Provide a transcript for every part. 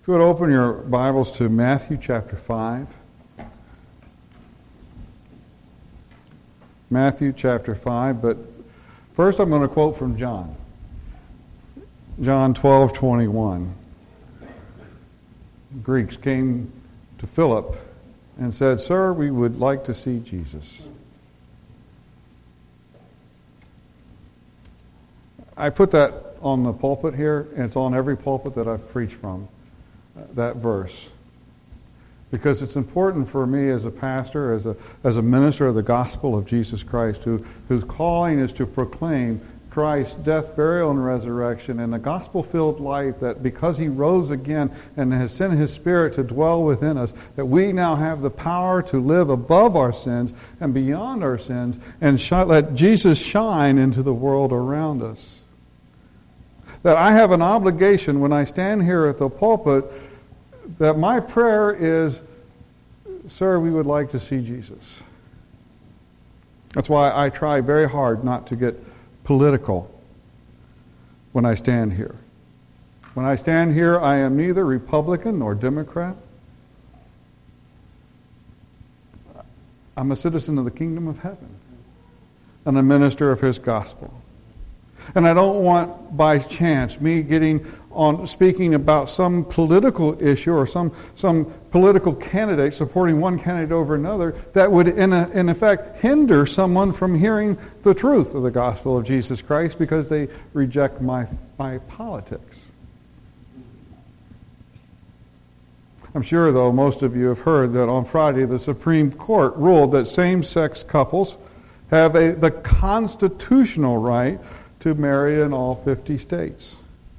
If you would open your Bibles to Matthew chapter 5. Matthew chapter 5, but first I'm going to quote from John. John 12:21. Greeks came to Philip and said, "Sir, we would like to see Jesus." I put that on the pulpit here, and it's on every pulpit that I've preached from, that verse. Because it's important for me as a pastor, as a minister of the gospel of Jesus Christ, whose calling is to proclaim Christ's death, burial, and resurrection, and the gospel-filled life, that because He rose again and has sent His Spirit to dwell within us, that we now have the power to live above our sins and beyond our sins, and let Jesus shine into the world around us. That I have an obligation when I stand here at the pulpit, that my prayer is, "Sir, we would like to see Jesus." That's why I try very hard not to get political when I stand here. When I stand here, I am neither Republican nor Democrat. I'm a citizen of the kingdom of heaven and a minister of His gospel. And I don't want, by chance, me getting on speaking about some political issue or some political candidate, supporting one candidate over another, that would in effect hinder someone from hearing the truth of the gospel of Jesus Christ because they reject my politics. I'm sure, though, most of you have heard that on Friday the Supreme Court ruled that same-sex couples have the constitutional right to marry in all 50 states.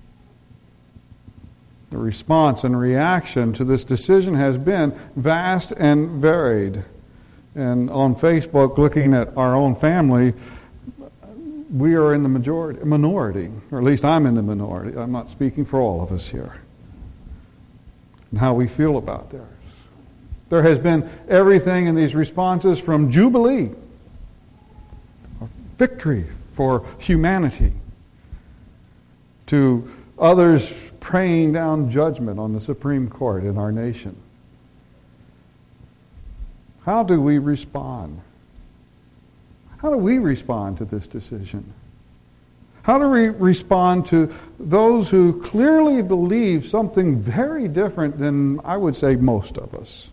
The response and reaction to this decision has been vast and varied. And on Facebook, looking at our own family, we are in the minority, or at least I'm in the minority. I'm not speaking for all of us here. And how we feel about theirs. There has been everything in these responses from jubilee, victory for humanity, to others praying down judgment on the Supreme Court in our nation. How do we respond? How do we respond to this decision? How do we respond to those who clearly believe something very different than, I would say, most of us?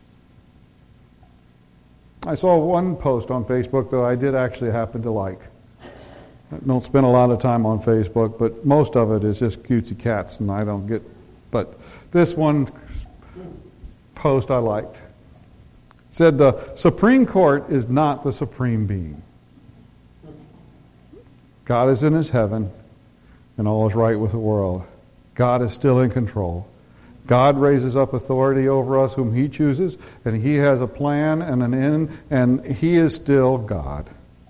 I saw one post on Facebook, though I did actually happen to like. I don't spend a lot of time on Facebook, but most of it is just cutesy cats, and I don't get. But this one post I liked. It said, "The Supreme Court is not the supreme being. God is in His heaven, and all is right with the world. God is still in control. God raises up authority over us whom He chooses, and He has a plan and an end, and He is still God."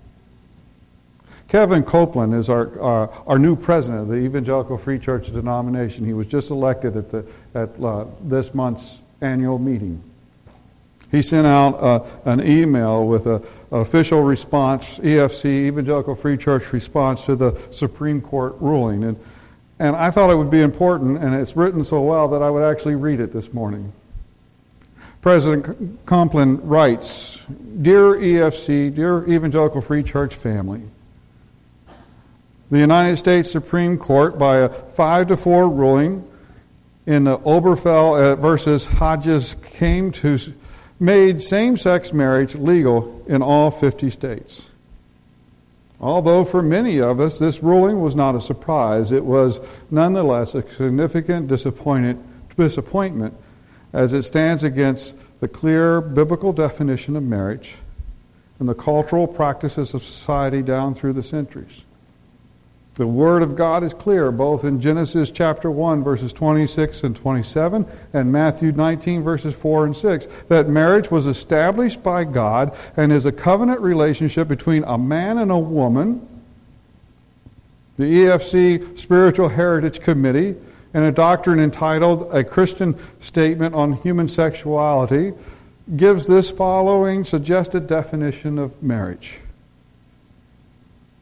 Kevin Copeland is our new president of the Evangelical Free Church denomination. He was just elected at this month's annual meeting. He sent out an email with an official response, EFC, Evangelical Free Church response to the Supreme Court ruling. And I thought it would be important, and it's written so well that I would actually read it this morning. President Copeland writes, "Dear EFC, dear Evangelical Free Church family, the United States Supreme Court, by a 5-4 ruling in the Obergefell versus Hodges, made same-sex marriage legal in all 50 states. Although for many of us this ruling was not a surprise, it was nonetheless a significant disappointment as it stands against the clear biblical definition of marriage and the cultural practices of society down through the centuries. The Word of God is clear, both in Genesis chapter 1, verses 26 and 27, and Matthew 19, verses 4 and 6, that marriage was established by God and is a covenant relationship between a man and a woman. The EFC Spiritual Heritage Committee, in a doctrine entitled A Christian Statement on Human Sexuality, gives this following suggested definition of marriage.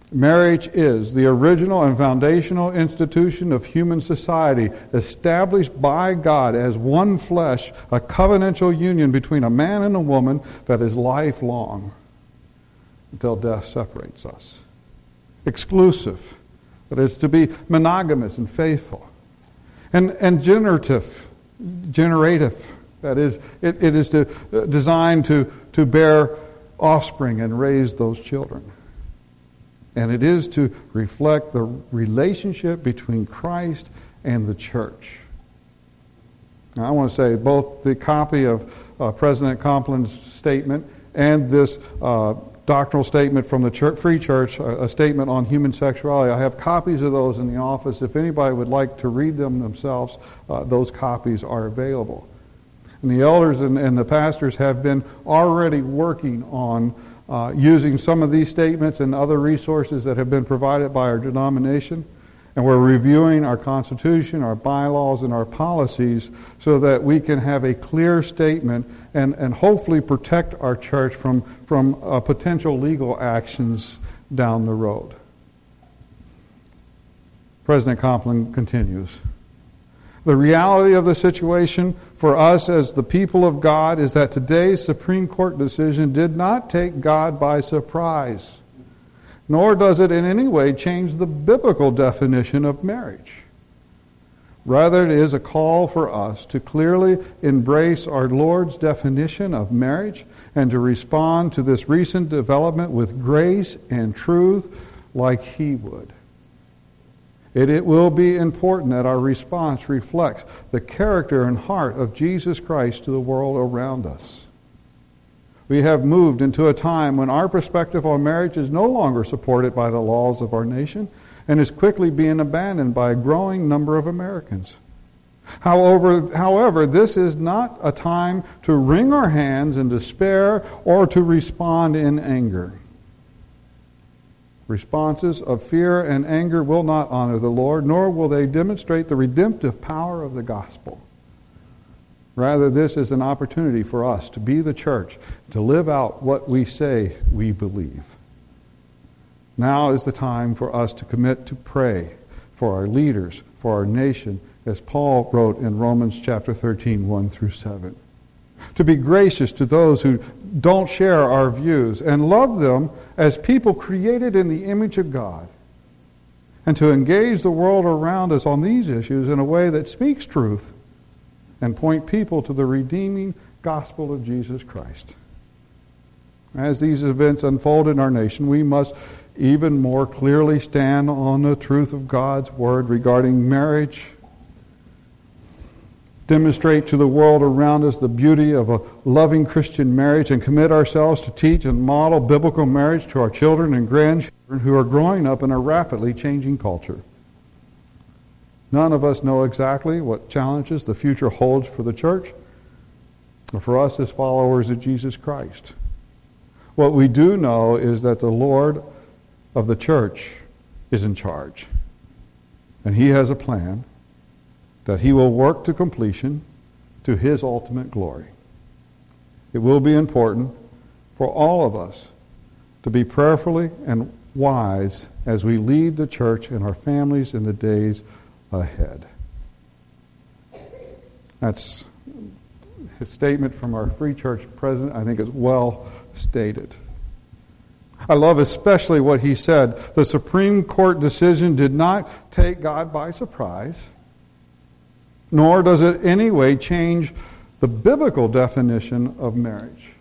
Marriage is the original and foundational institution of human society, established by God as one flesh, a covenantal union between a man and a woman that is lifelong until death separates us. Exclusive, that is to be monogamous and faithful. And generative, that is, it is designed to bear offspring and raise those children. And it is to reflect the relationship between Christ and the church. Now, I want to say both the copy of President Complin's statement and this doctrinal statement from the Free Church, a statement on human sexuality. I have copies of those in the office. If anybody would like to read them themselves, those copies are available. And the elders and the pastors have been already working on using some of these statements and other resources that have been provided by our denomination. And we're reviewing our Constitution, our bylaws, and our policies so that we can have a clear statement and hopefully protect our church from potential legal actions down the road. President Complin continues. The reality of the situation for us as the people of God is that today's Supreme Court decision did not take God by surprise, nor does it in any way change the biblical definition of marriage. Rather, it is a call for us to clearly embrace our Lord's definition of marriage and to respond to this recent development with grace and truth like He would. It will be important that our response reflects the character and heart of Jesus Christ to the world around us. We have moved into a time when our perspective on marriage is no longer supported by the laws of our nation and is quickly being abandoned by a growing number of Americans. However, this is not a time to wring our hands in despair or to respond in anger. Responses of fear and anger will not honor the Lord, nor will they demonstrate the redemptive power of the gospel. Rather, this is an opportunity for us to be the church, to live out what we say we believe. Now is the time for us to commit to pray for our leaders, for our nation, as Paul wrote in Romans chapter 13, 1 through 7. To be gracious to those who don't share our views and love them as people created in the image of God. And to engage the world around us on these issues in a way that speaks truth and point people to the redeeming gospel of Jesus Christ. As these events unfold in our nation, we must even more clearly stand on the truth of God's word regarding marriage, demonstrate to the world around us the beauty of a loving Christian marriage, and commit ourselves to teach and model biblical marriage to our children and grandchildren who are growing up in a rapidly changing culture. None of us know exactly what challenges the future holds for the church or for us as followers of Jesus Christ. What we do know is that the Lord of the church is in charge, and He has a plan that He will work to completion to His ultimate glory. It will be important for all of us to be prayerfully and wise as we lead the church and our families in the days ahead. That's a statement from our Free Church president. I think is well stated. I love especially what he said. The Supreme Court decision did not take God by surprise, nor does it in any way change the biblical definition of marriage.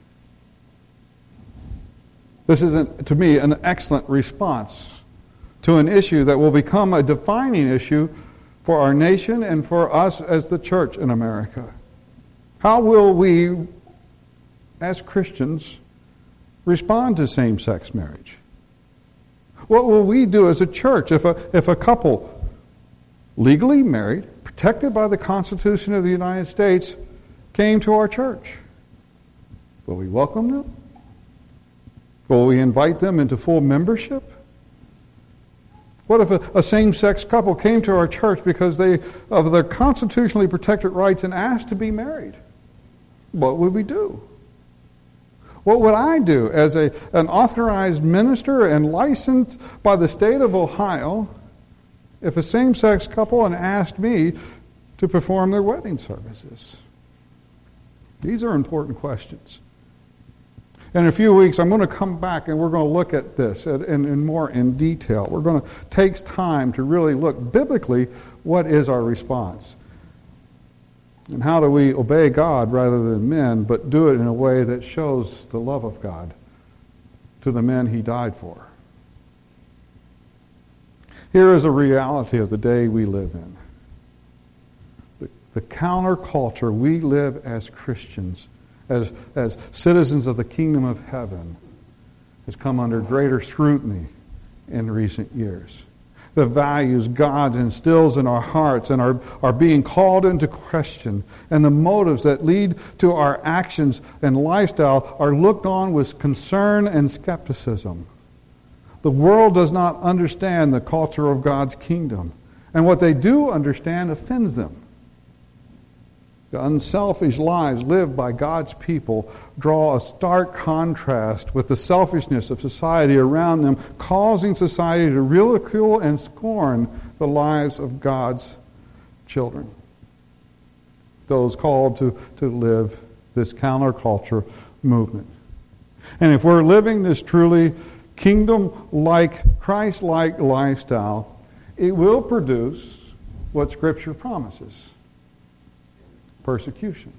This is, to me, an excellent response to an issue that will become a defining issue for our nation and for us as the church in America. How will we, as Christians, respond to same-sex marriage? What will we do as a church if a couple legally married, protected by the Constitution of the United States, came to our church? Will we welcome them? Will we invite them into full membership? What if a same-sex couple came to our church because of their constitutionally protected rights and asked to be married? What would we do? What would I do as an authorized minister and licensed by the state of Ohio if a same-sex couple and asked me to perform their wedding services? These are important questions. In a few weeks, I'm going to come back and we're going to look at this in more in detail. We're going to take time to really look biblically, what is our response? And how do we obey God rather than men, but do it in a way that shows the love of God to the men He died for? Here is a reality of the day we live in. The counterculture we live as Christians, as citizens of the kingdom of heaven, has come under greater scrutiny in recent years. The values God instills in our hearts and are being called into question, and the motives that lead to our actions and lifestyle are looked on with concern and skepticism. The world does not understand the culture of God's kingdom, and what they do understand offends them. The unselfish lives lived by God's people draw a stark contrast with the selfishness of society around them, causing society to ridicule and scorn the lives of God's children. Those called to live this counterculture movement. And if we're living this truly kingdom-like, Christ-like lifestyle, it will produce what Scripture promises. Persecution.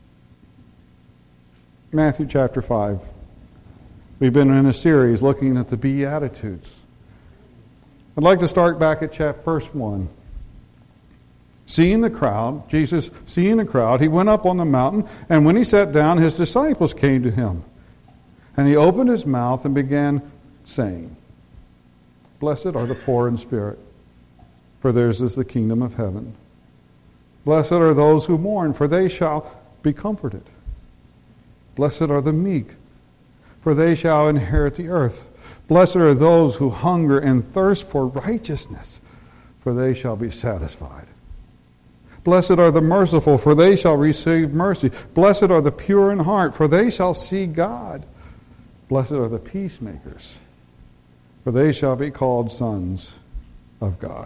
Matthew chapter 5. We've been in a series looking at the Beatitudes. I'd like to start back at verse 1. Seeing the crowd, Jesus, seeing the crowd, he went up on the mountain, and when he sat down, his disciples came to him. And he opened his mouth and began saying, Blessed are the poor in spirit, for theirs is the kingdom of heaven. Blessed are those who mourn, for they shall be comforted. Blessed are the meek, for they shall inherit the earth. Blessed are those who hunger and thirst for righteousness, for they shall be satisfied. Blessed are the merciful, for they shall receive mercy. Blessed are the pure in heart, for they shall see God. Blessed are the peacemakers, for they shall be called sons of God.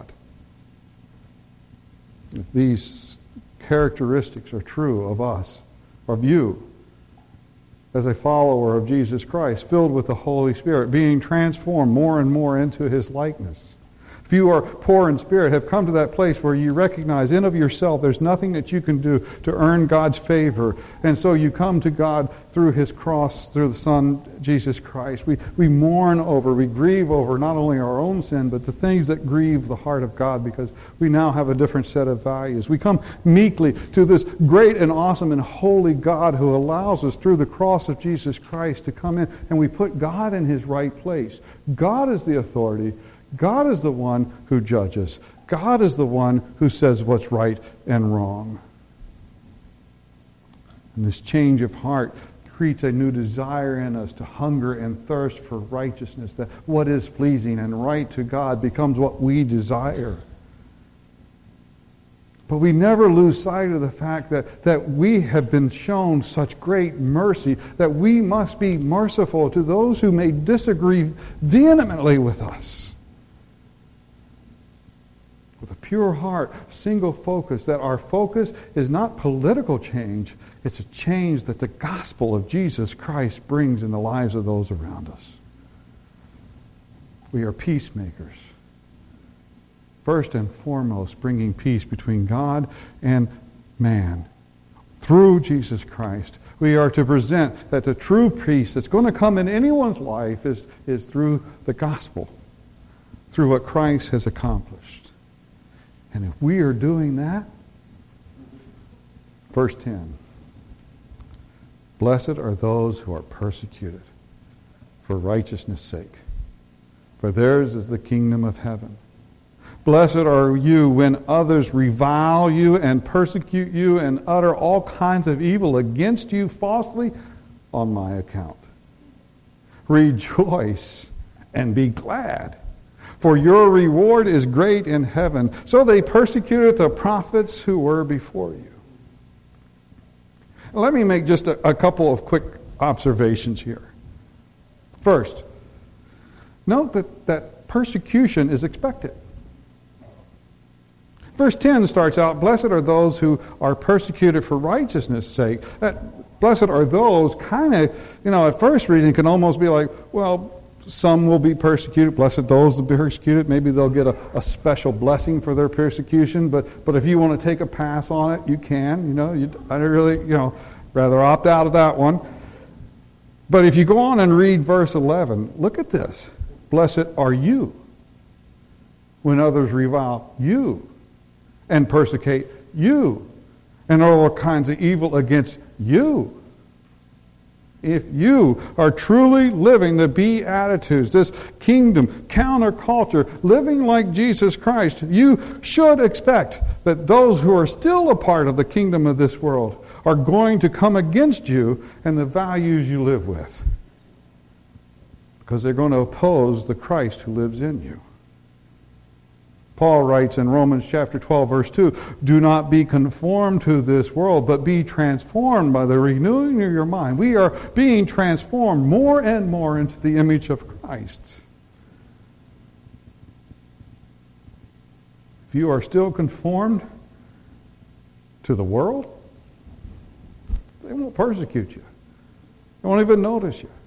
If these characteristics are true of us, of you, as a follower of Jesus Christ, filled with the Holy Spirit, being transformed more and more into His likeness. If you are poor in spirit, have come to that place where you recognize in of yourself there's nothing that you can do to earn God's favor, and so you come to God through His cross, through the Son, Jesus Christ. We mourn over, we grieve over not only our own sin, but the things that grieve the heart of God, because we now have a different set of values. We come meekly to this great and awesome and holy God who allows us through the cross of Jesus Christ to come in, and we put God in His right place. God is the authority. God is the one who judges. God is the one who says what's right and wrong. And this change of heart creates a new desire in us to hunger and thirst for righteousness, that what is pleasing and right to God becomes what we desire. But we never lose sight of the fact that we have been shown such great mercy that we must be merciful to those who may disagree vehemently with us. With a pure heart, single focus, that our focus is not political change, it's a change that the gospel of Jesus Christ brings in the lives of those around us. We are peacemakers. First and foremost, bringing peace between God and man. Through Jesus Christ, we are to present that the true peace that's going to come in anyone's life is through the gospel, through what Christ has accomplished. And if we are doing that, verse 10, Blessed are those who are persecuted for righteousness' sake, for theirs is the kingdom of heaven. Blessed are you when others revile you and persecute you and utter all kinds of evil against you falsely on my account. Rejoice and be glad, for your reward is great in heaven. So they persecuted the prophets who were before you. Let me make just a couple of quick observations here. First, note that persecution is expected. Verse 10 starts out, blessed are those who are persecuted for righteousness' sake. That blessed are those kind of, at first reading can almost be like, well, some will be persecuted. Blessed those will be persecuted. Maybe they'll get a special blessing for their persecution. But if you want to take a pass on it, you can. I really, rather opt out of that one. But if you go on and read verse 11, look at this. Blessed are you when others revile you and persecute you and all kinds of evil against you. If you are truly living the Beatitudes, this kingdom counterculture, living like Jesus Christ, you should expect that those who are still a part of the kingdom of this world are going to come against you and the values you live with, because they're going to oppose the Christ who lives in you. Paul writes in Romans chapter 12, verse 2, do not be conformed to this world, but be transformed by the renewing of your mind. We are being transformed more and more into the image of Christ. If you are still conformed to the world, they won't persecute you. They won't even notice you.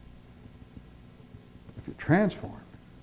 If you're transformed,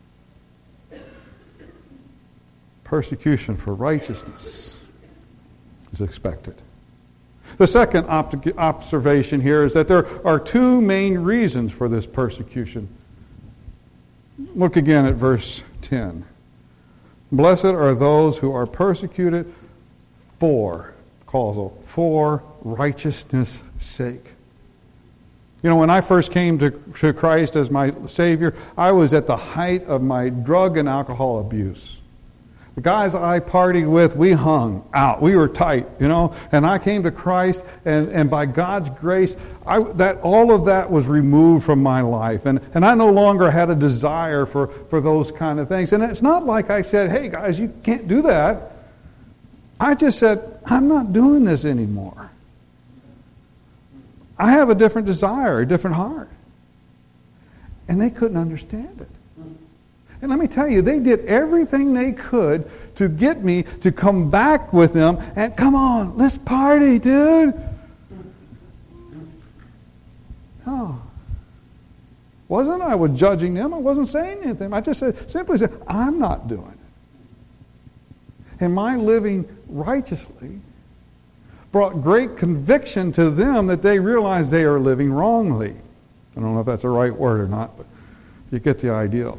persecution for righteousness is expected. The second observation here is that there are two main reasons for this persecution. Look again at verse 10. Blessed are those who are persecuted for righteousness' sake. When I first came to Christ as my Savior, I was at the height of my drug and alcohol abuse. The guys I partied with, we hung out. We were tight, And I came to Christ, and by God's grace, all of that was removed from my life. And I no longer had a desire for those kind of things. And it's not like I said, hey guys, you can't do that. I just said, I'm not doing this anymore. I have a different desire, a different heart. And they couldn't understand it. And let me tell you, they did everything they could to get me to come back with them and come on, let's party, dude. No. I was judging them. I wasn't saying anything. I just simply said, I'm not doing it. And my living righteously brought great conviction to them that they realized they are living wrongly. I don't know if that's the right word or not, but you get the idea.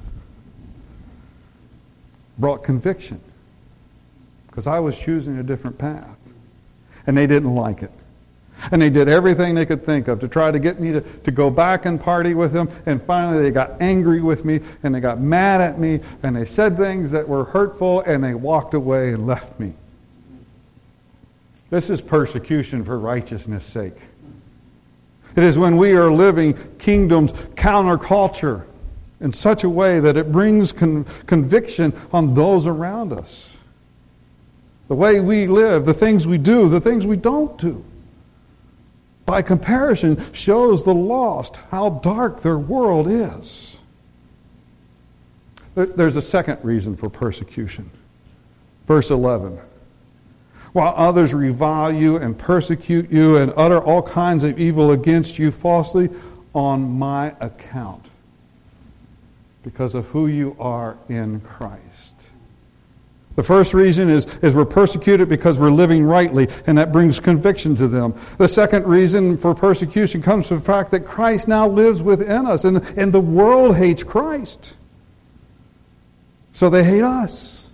Brought conviction because I was choosing a different path, and they didn't like it, and they did everything they could think of to try to get me to go back and party with them. And finally they got angry with me, and they got mad at me, and they said things that were hurtful, and they walked away and left me. This is persecution for righteousness' sake. It is when we are living kingdom's counterculture in such a way that it brings conviction on those around us. The way we live, the things we do, the things we don't do. By comparison, shows the lost how dark their world is. There's a second reason for persecution. Verse 11. While others revile you and persecute you and utter all kinds of evil against you falsely on my account, because of who you are in Christ. The first reason is we're persecuted because we're living rightly, and that brings conviction to them. The second reason for persecution comes from the fact that Christ now lives within us, and the world hates Christ. So they hate us.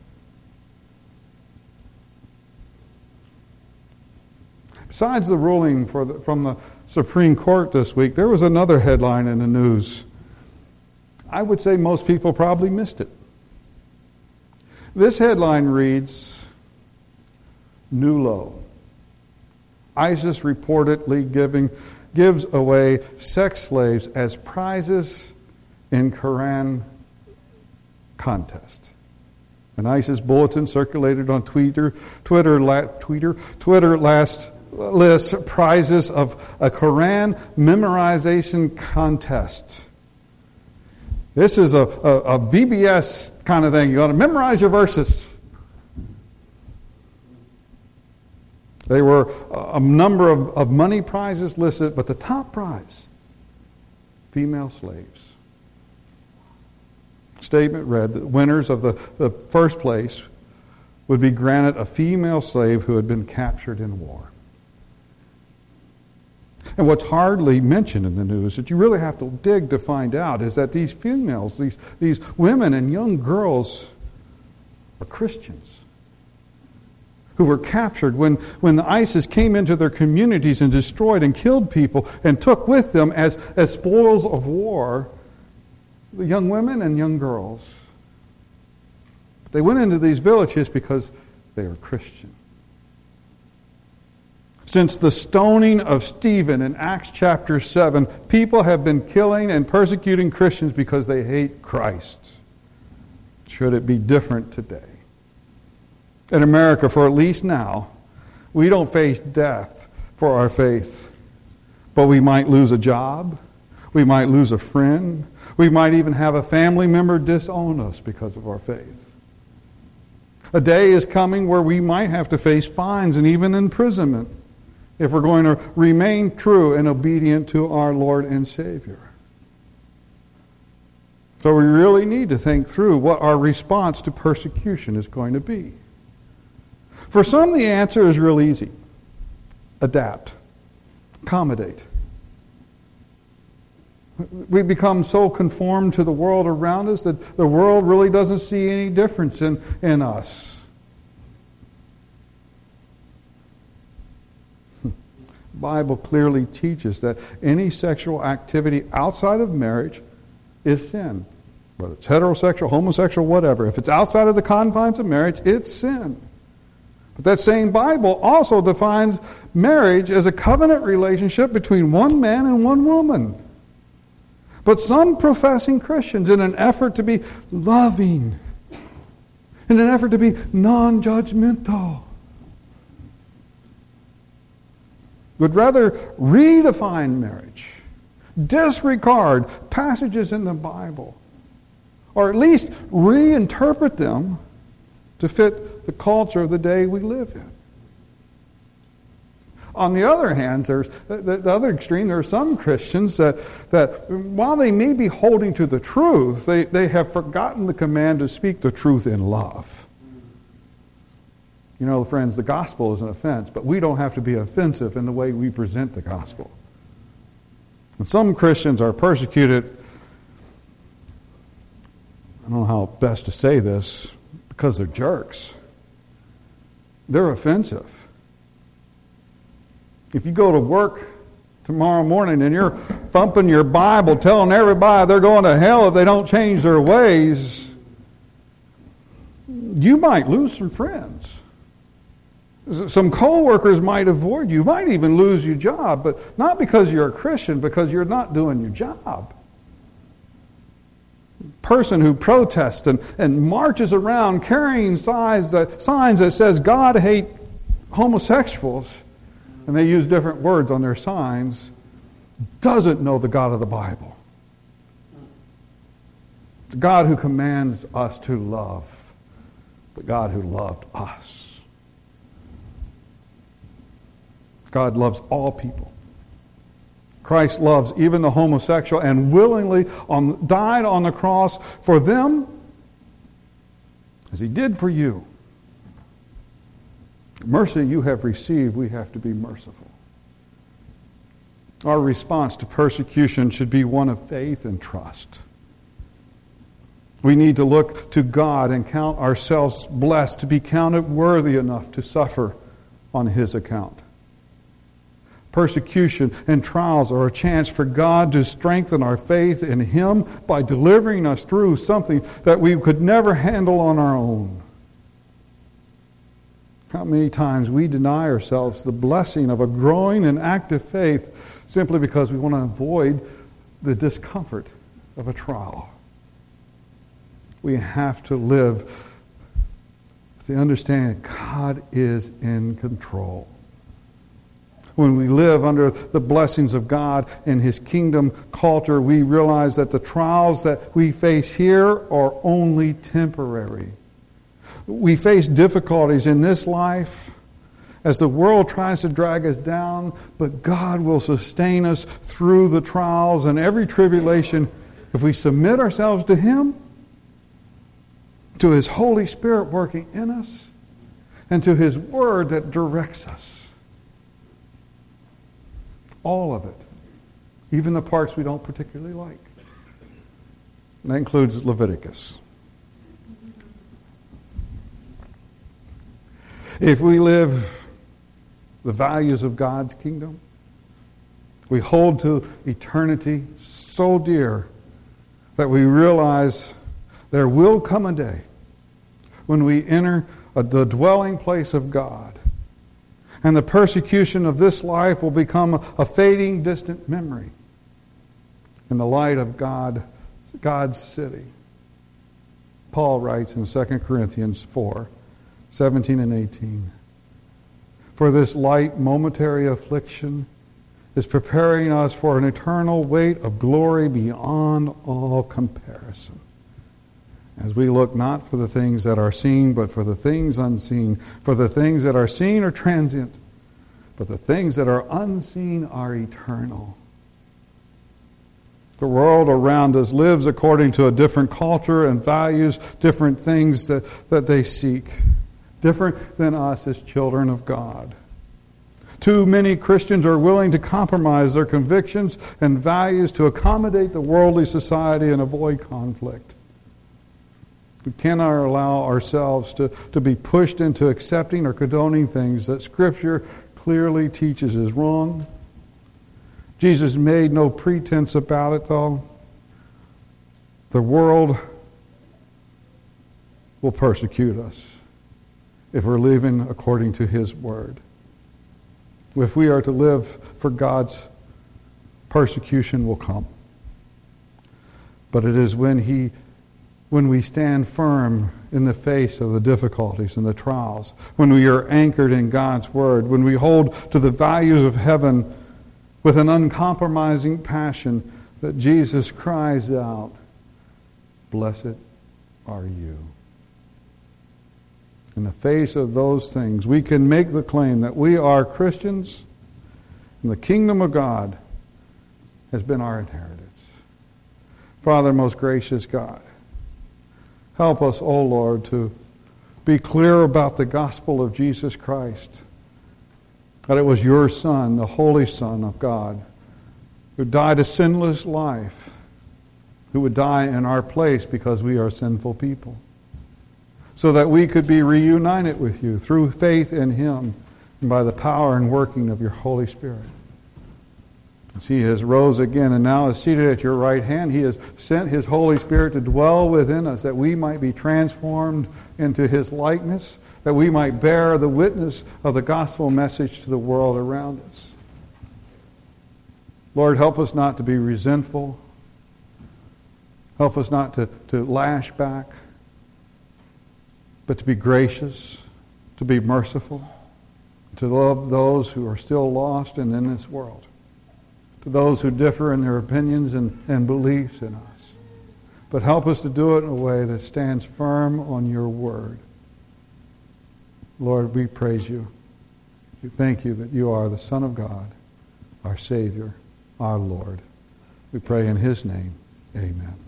Besides the ruling from the Supreme Court this week, there was another headline in the news. I would say most people probably missed it. This headline reads, New Low. ISIS reportedly gives away sex slaves as prizes in Quran contest. An ISIS bulletin circulated on Twitter last lists prizes of a Quran memorization contest. This is a VBS kind of thing. You got to memorize your verses. There were a number of money prizes listed, but the top prize, female slaves. Statement read that winners of the first place would be granted a female slave who had been captured in war. And what's hardly mentioned in the news that you really have to dig to find out is that these females, these women and young girls are Christians who were captured when the ISIS came into their communities and destroyed and killed people and took with them as spoils of war the young women and young girls. They went into these villages because they were Christian. Since the stoning of Stephen in Acts chapter 7, people have been killing and persecuting Christians because they hate Christ. Should it be different today? In America, for at least now, we don't face death for our faith. But we might lose a job. We might lose a friend. We might even have a family member disown us because of our faith. A day is coming where we might have to face fines and even imprisonment if we're going to remain true and obedient to our Lord and Savior. So we really need to think through what our response to persecution is going to be. For some, the answer is real easy. Adapt. Accommodate. We become so conformed to the world around us that the world really doesn't see any difference in us. The Bible clearly teaches that any sexual activity outside of marriage is sin. Whether it's heterosexual, homosexual, whatever. If it's outside of the confines of marriage, it's sin. But that same Bible also defines marriage as a covenant relationship between one man and one woman. But some professing Christians, in an effort to be loving, in an effort to be non-judgmental, would rather redefine marriage, disregard passages in the Bible, or at least reinterpret them to fit the culture of the day we live in. On the other hand, there's the other extreme. There are some Christians that while they may be holding to the truth, they have forgotten the command to speak the truth in love. You know, friends, the gospel is an offense, but we don't have to be offensive in the way we present the gospel. And some Christians are persecuted, I don't know how best to say this, because they're jerks. They're offensive. If you go to work tomorrow morning and you're thumping your Bible, telling everybody they're going to hell if they don't change their ways, you might lose some friends. Some co-workers might avoid you. You might even lose your job, but not because you're a Christian, because you're not doing your job. Person who protests and marches around carrying signs that says God hates homosexuals, and they use different words on their signs, doesn't know the God of the Bible. The God who commands us to love. The God who loved us. God loves all people. Christ loves even the homosexual and willingly died on the cross for them as He did for you. Mercy you have received, we have to be merciful. Our response to persecution should be one of faith and trust. We need to look to God and count ourselves blessed to be counted worthy enough to suffer on His account. Persecution and trials are a chance for God to strengthen our faith in Him by delivering us through something that we could never handle on our own. How many times we deny ourselves the blessing of a growing and active faith simply because we want to avoid the discomfort of a trial. We have to live with the understanding that God is in control. When we live under the blessings of God and His kingdom culture, we realize that the trials that we face here are only temporary. We face difficulties in this life as the world tries to drag us down, but God will sustain us through the trials and every tribulation if we submit ourselves to Him, to His Holy Spirit working in us, and to His Word that directs us. All of it. Even the parts we don't particularly like. And that includes Leviticus. If we live the values of God's kingdom, we hold to eternity so dear that we realize there will come a day when we enter the dwelling place of God, and the persecution of this life will become a fading, distant memory in the light of God's city. Paul writes in 2 Corinthians 4:17 and 18, "For this light momentary affliction is preparing us for an eternal weight of glory beyond all comparison. As we look not for the things that are seen, but for the things unseen. For the things that are seen are transient, but the things that are unseen are eternal." The world around us lives according to a different culture and values different things that they seek, different than us as children of God. Too many Christians are willing to compromise their convictions and values to accommodate the worldly society and avoid conflict. We cannot allow ourselves to be pushed into accepting or condoning things that Scripture clearly teaches is wrong. Jesus made no pretense about it, though. The world will persecute us if we're living according to His Word. If we are to live for God's, persecution will come. But it is when we stand firm in the face of the difficulties and the trials, when we are anchored in God's Word, when we hold to the values of heaven with an uncompromising passion, that Jesus cries out, "Blessed are you." In the face of those things, we can make the claim that we are Christians and the kingdom of God has been our inheritance. Father, most gracious God, help us, O Lord, to be clear about the gospel of Jesus Christ. That it was your Son, the Holy Son of God, who died a sinless life, who would die in our place because we are sinful people, so that we could be reunited with you through faith in Him and by the power and working of your Holy Spirit. As He has rose again and now is seated at your right hand, He has sent His Holy Spirit to dwell within us, that we might be transformed into His likeness, that we might bear the witness of the gospel message to the world around us. Lord, help us not to be resentful. Help us not to lash back, but to be gracious, to be merciful, to love those who are still lost and in this world, to those who differ in their opinions and beliefs in us. But help us to do it in a way that stands firm on your word. Lord, we praise you. We thank you that you are the Son of God, our Savior, our Lord. We pray in His name. Amen.